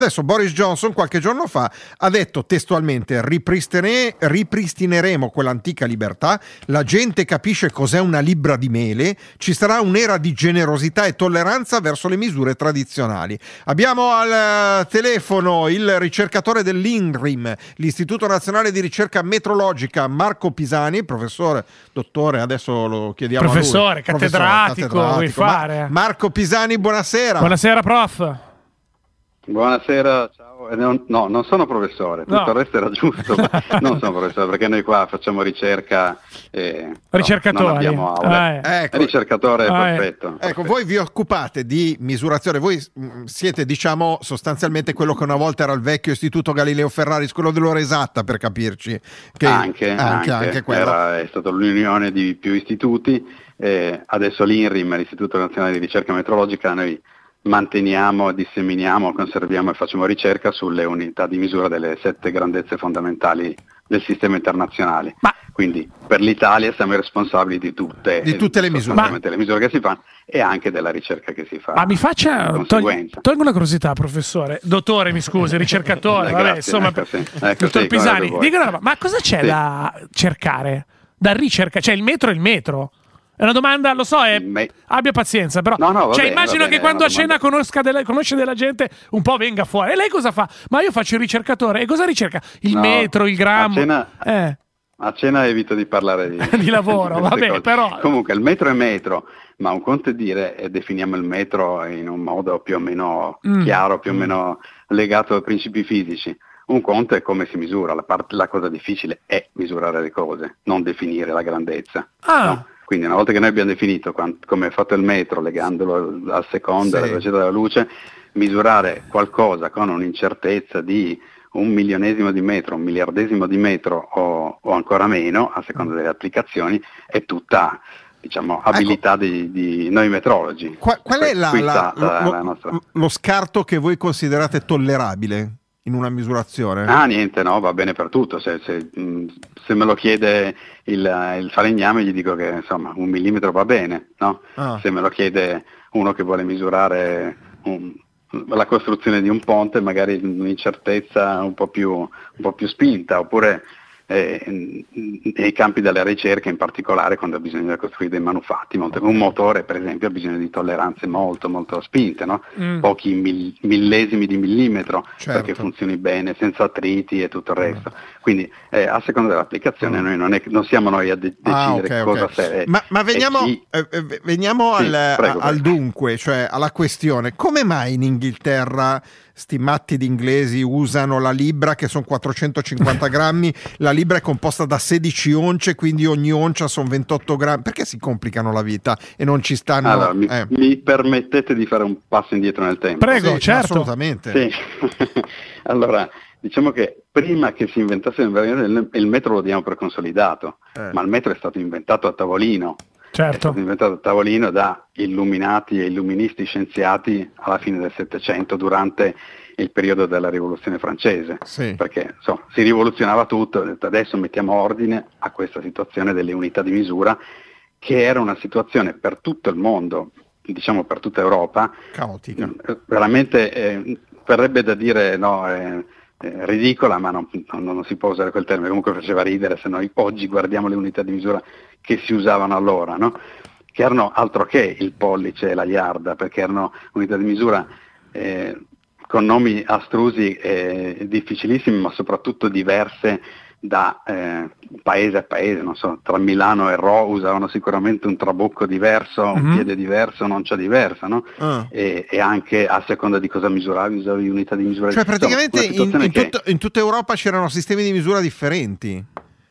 Adesso Boris Johnson qualche giorno fa ha detto testualmente: ripristineremo quell'antica libertà, la gente capisce cos'è una libbra di mele, ci sarà un'era di generosità e tolleranza verso le misure tradizionali. Abbiamo al telefono il ricercatore dell'INRIM, l'Istituto Nazionale di Ricerca Metrologica, Marco Pisani, professore, dottore, adesso lo chiediamo professore, a lui. cattedratico, vuoi fare? Marco Pisani, buonasera. Buonasera, prof. Buonasera, ciao. No, non sono professore, tutto il resto era giusto, ma non sono professore perché noi qua facciamo ricerca e ricercatori. non abbiamo aule. Ecco. Ricercatore perfetto. Ecco, voi vi occupate di misurazione, voi siete, diciamo, sostanzialmente quello che una volta era il vecchio Istituto Galileo Ferraris, quello dell'ora esatta, per capirci. Che anche quello. È stata l'unione di più istituti, adesso l'INRIM, l'Istituto Nazionale di Ricerca Metrologica, noi manteniamo, disseminiamo, conserviamo e facciamo ricerca sulle unità di misura delle 7 grandezze fondamentali del sistema internazionale. Quindi per l'Italia siamo i responsabili di tutte le misure. Le misure che si fanno e anche della ricerca che si fa. Ma mi faccia tolgo una curiosità, professore, dottore, mi scusi, ricercatore, vabbè, insomma, dottor Pisani, dica una roba, ma cosa c'è da cercare? Da ricercare, cioè il metro è il metro. È una domanda, lo so, abbia pazienza, però immagino che quando a cena conosce della gente un po' venga fuori. E lei cosa fa? Ma io faccio il ricercatore. E cosa ricerca? Il metro, il grammo? A cena evito di parlare di lavoro, vabbè, però... Comunque il metro è metro, ma un conto è dire definiamo il metro in un modo più o meno chiaro, più o meno legato ai principi fisici. Un conto è come si misura, la cosa difficile è misurare le cose, non definire la grandezza. No? Quindi una volta che noi abbiamo definito come è fatto il metro, legandolo al secondo, alla velocità della luce, misurare qualcosa con un'incertezza di 1 milionesimo di metro, 1 miliardesimo di metro o ancora meno, a seconda delle applicazioni, è tutta, diciamo, abilità di noi metrologi. Qual è lo scarto che voi considerate tollerabile in una misurazione? Niente, no, va bene per tutto. Se me lo chiede il falegname gli dico che insomma 1 millimetro va bene, no? Se me lo chiede uno che vuole misurare la costruzione di un ponte, magari un'incertezza un po' più spinta, oppure nei campi della ricerca, in particolare quando bisogna costruire dei manufatti, un motore per esempio ha bisogno di tolleranze molto molto spinte, no? Pochi millesimi di millimetro, perché funzioni bene, senza attriti e tutto il resto. Quindi a seconda dell'applicazione noi non siamo noi a decidere cosa serve. Ma veniamo al dunque, cioè alla questione: come mai in Inghilterra sti matti di inglesi usano la libbra, che sono 450 grammi, la libbra è composta da 16 once, quindi ogni oncia sono 28 grammi? Perché si complicano la vita e non ci stanno... Allora, mi permettete di fare un passo indietro nel tempo? Prego, certo. Assolutamente. Sì. Allora, diciamo che prima che si inventasse il metro lo diamo per consolidato, ma il metro è stato inventato a tavolino. Certo. È stato inventato a tavolino da illuminati e illuministi scienziati alla fine del Settecento, durante il periodo della Rivoluzione francese, perché si rivoluzionava tutto. Adesso mettiamo ordine a questa situazione delle unità di misura, che era una situazione per tutto il mondo, diciamo per tutta Europa, caotica, veramente verrebbe da dire ridicola, ma non si può usare quel termine. Comunque faceva ridere se noi oggi guardiamo le unità di misura che si usavano allora, no? Che erano altro che il pollice e la yarda, perché erano unità di misura con nomi astrusi e difficilissimi, ma soprattutto diverse da paese a paese. Non so, tra Milano e Rho usavano sicuramente un trabocco diverso, un piede diverso, un'oncia diversa, no? E anche a seconda di cosa misuravi, usavi unità di misura. Cioè praticamente in tutta Europa c'erano sistemi di misura differenti,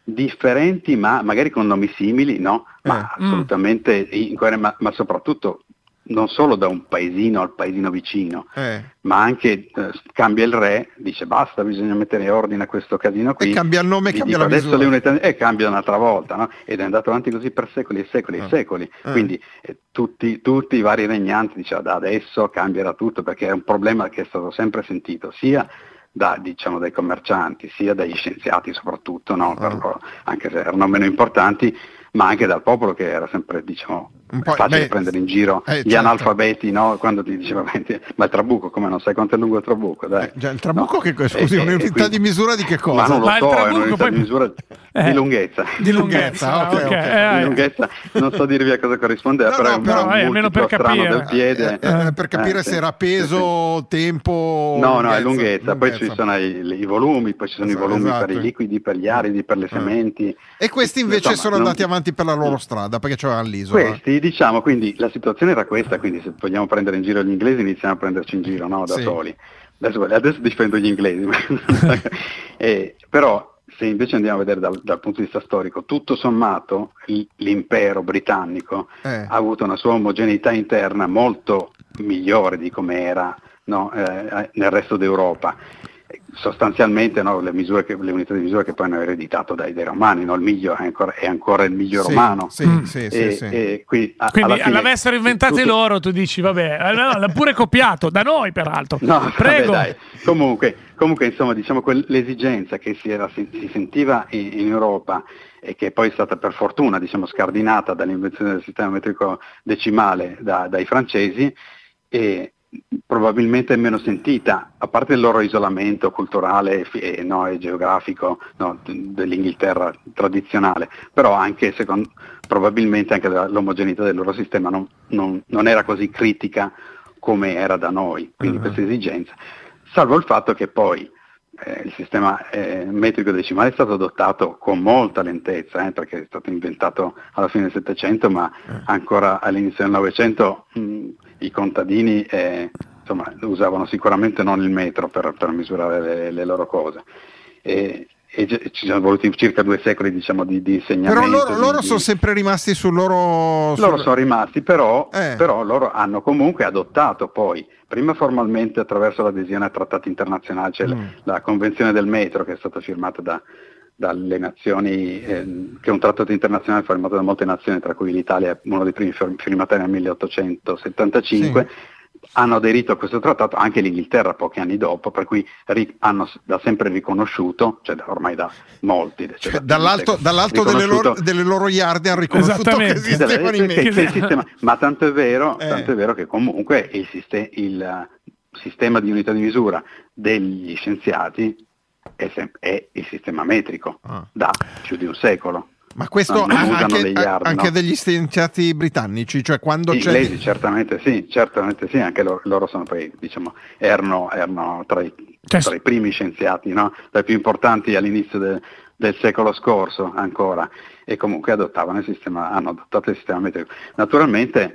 ma magari con nomi simili, no? Ma assolutamente ma soprattutto non solo da un paesino al paesino vicino, ma anche cambia il re, dice basta, bisogna mettere ordine a questo casino qui, e cambia il nome, cambia la adesso misura, le unità cambia un'altra volta, no? Ed è andato avanti così per secoli e secoli e secoli. Quindi tutti i vari regnanti dicevano da adesso cambierà tutto, perché è un problema che è stato sempre sentito sia dai commercianti, sia dagli scienziati soprattutto, no? Anche se erano meno importanti, ma anche dal popolo, che era sempre È facile prendere in giro gli analfabeti, no? Quando ti diceva, ma il trabucco, come non sai quanto è lungo il trabucco? Dai. Già, il trabucco scusi, un'unità di misura di che cosa? Ma non lo so, è un'unità di misura di lunghezza. Di lunghezza, di lunghezza. Non so dirvi a cosa corrispondeva, però è almeno per capire. Del piede. Per capire se era peso, tempo... No, è lunghezza. Poi ci sono i volumi, poi ci sono i volumi per i liquidi, per gli aridi, per le sementi. E questi invece sono andati avanti per la loro strada, perché c'avevano l'isola. Questi, diciamo, quindi la situazione era questa, quindi se vogliamo prendere in giro gli inglesi iniziamo a prenderci in giro, no, da soli. Adesso difendo gli inglesi, però se invece andiamo a vedere dal punto di vista storico, tutto sommato l'impero britannico ha avuto una sua omogeneità interna molto migliore di come era, no, nel resto d'Europa. Sostanzialmente, no, le unità di misura che poi hanno ereditato dai romani, no? Il miglio è ancora il miglio romano. Quindi l'avessero inventate loro, tu dici vabbè, l'ha pure copiato da noi peraltro. No, prego. Vabbè, dai. Comunque insomma, diciamo l'esigenza che si sentiva in Europa e che poi è stata per fortuna, diciamo, scardinata dall'invenzione del sistema metrico decimale dai francesi, e probabilmente è meno sentita, a parte il loro isolamento culturale e geografico, no, dell'Inghilterra tradizionale, però anche probabilmente anche l'omogeneità del loro sistema non era così critica come era da noi, quindi questa esigenza, salvo il fatto che poi il sistema metrico decimale è stato adottato con molta lentezza, perché è stato inventato alla fine del Settecento, ma ancora all'inizio del Novecento i contadini usavano sicuramente non il metro per misurare le loro cose. E ci sono voluti circa 2 secoli, diciamo, di insegnamento. Però loro sono sempre rimasti sul loro... Loro sono rimasti, però loro hanno comunque adottato poi, prima formalmente attraverso l'adesione a trattati internazionali, cioè la Convenzione del metro, che è stata firmata dalle nazioni, che è un trattato internazionale firmato da molte nazioni, tra cui l'Italia, uno dei primi firmatari nel 1875, hanno aderito a questo trattato, anche l'Inghilterra pochi anni dopo, per cui hanno da sempre riconosciuto, cioè ormai da molti, dall'alto delle loro yarde hanno riconosciuto che esistevano i metri. Ma tanto è vero che comunque il sistema di unità di misura degli scienziati è il sistema metrico da più di un secolo. Ma questo anche degli scienziati britannici, cioè quando inglesi, certamente sì, anche loro sono poi, diciamo, erano tra i primi scienziati, no? Tra i più importanti all'inizio del secolo scorso ancora, e comunque hanno adottato il sistema metrico. Naturalmente,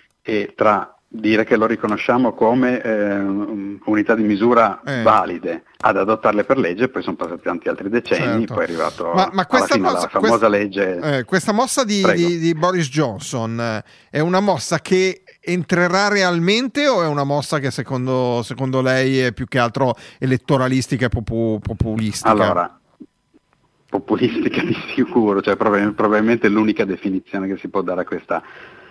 tra dire che lo riconosciamo come unità di misura valide ad adottarle per legge, poi sono passati tanti altri decenni, poi è arrivato alla famosa legge. Questa mossa di Boris Johnson è una mossa che entrerà realmente, o è una mossa che secondo lei è più che altro elettoralistica e populistica? Allora, populistica di sicuro, cioè probabilmente l'unica definizione che si può dare a questa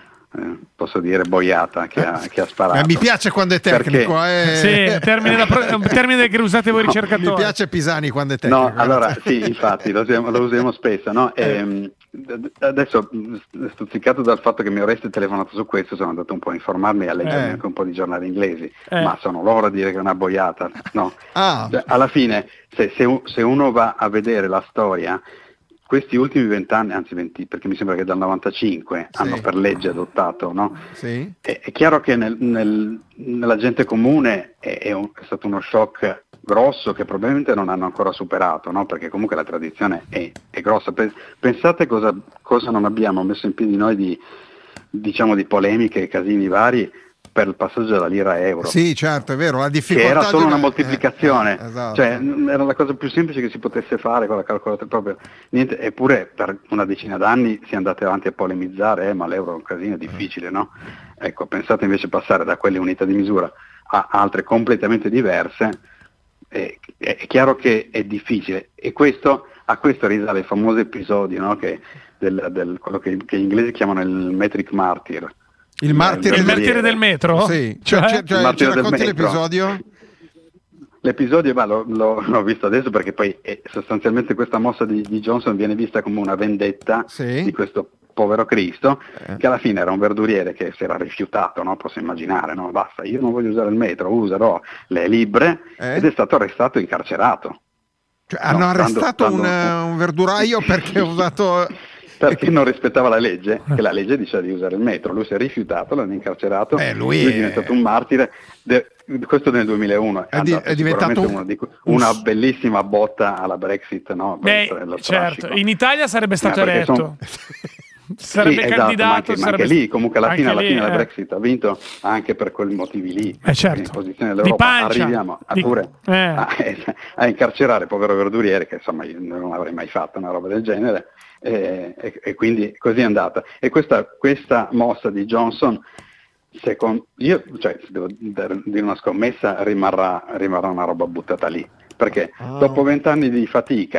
posso dire boiata che ha sparato. Mi piace quando è tecnico, sì, termine che usate voi ricercatori. Mi piace Pisani quando è tecnico. No, allora sì, infatti lo usiamo spesso, no? Adesso, stuzzicato dal fatto che mi avreste telefonato su questo, sono andato un po' a informarmi e a leggere anche un po' di giornali inglesi, ma sono loro a dire che è una boiata, no? Cioè, alla fine se uno va a vedere la storia, questi ultimi 20 anni, anzi 20, perché mi sembra che dal 95 hanno per legge adottato, no? Sì. È chiaro che nella gente comune è stato uno shock grosso che probabilmente non hanno ancora superato, no? Perché comunque la tradizione è grossa. Pensate cosa non abbiamo messo in piedi noi di polemiche e casini vari per il passaggio dalla lira a euro. Sì, certo, è vero, la difficoltà che era solo una moltiplicazione, esatto. Cioè era la cosa più semplice che si potesse fare con la calcolatrice, proprio niente. Eppure per una decina d'anni si è andati avanti a polemizzare, ma l'euro è un casino difficile, no? Ecco, pensate invece passare da quelle unità di misura a altre completamente diverse, è chiaro che è difficile, e a questo risale il famoso episodio, no? Quello che gli inglesi chiamano il metric martyr. Il martire del metro? Sì, cioè ci racconti l'episodio? L'episodio l'ho visto adesso, perché poi sostanzialmente questa mossa di Johnson viene vista come una vendetta di questo povero Cristo, che alla fine era un verduriere che si era rifiutato, no? Posso immaginare, no? Basta, io non voglio usare il metro, userò le libbre, ed è stato arrestato e incarcerato. Cioè, hanno arrestato un verduraio perché ha usato... Perché non rispettava la legge, che la legge diceva di usare il metro. Lui si è rifiutato, l'hanno incarcerato, lui è diventato un martire. Questo nel 2001 è diventato una bellissima botta alla Brexit, no? Certo, in Italia sarebbe stato eletto. Sarebbe candidato, ma anche lì comunque alla fine la Brexit ha vinto anche per quei motivi lì, certo. In posizione dell'Europa arriviamo a incarcerare povero verduriere, che insomma io non avrei mai fatto una roba del genere, e quindi così è andata. E questa mossa di Johnson, secondo io, cioè, devo dire una scommessa, rimarrà una roba buttata lì, perché dopo 20 anni di fatica